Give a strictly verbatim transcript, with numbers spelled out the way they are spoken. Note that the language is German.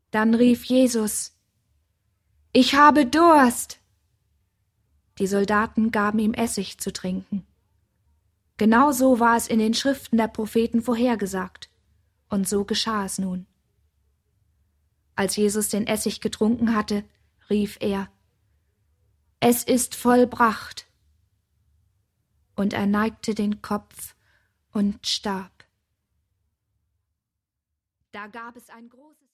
Dann rief Jesus: »Ich habe Durst!« Die Soldaten gaben ihm Essig zu trinken. Genau so war es in den Schriften der Propheten vorhergesagt, und so geschah es nun. Als Jesus den Essig getrunken hatte, rief er: »Es ist vollbracht!« Und er neigte den Kopf und starb. Da gab es ein großes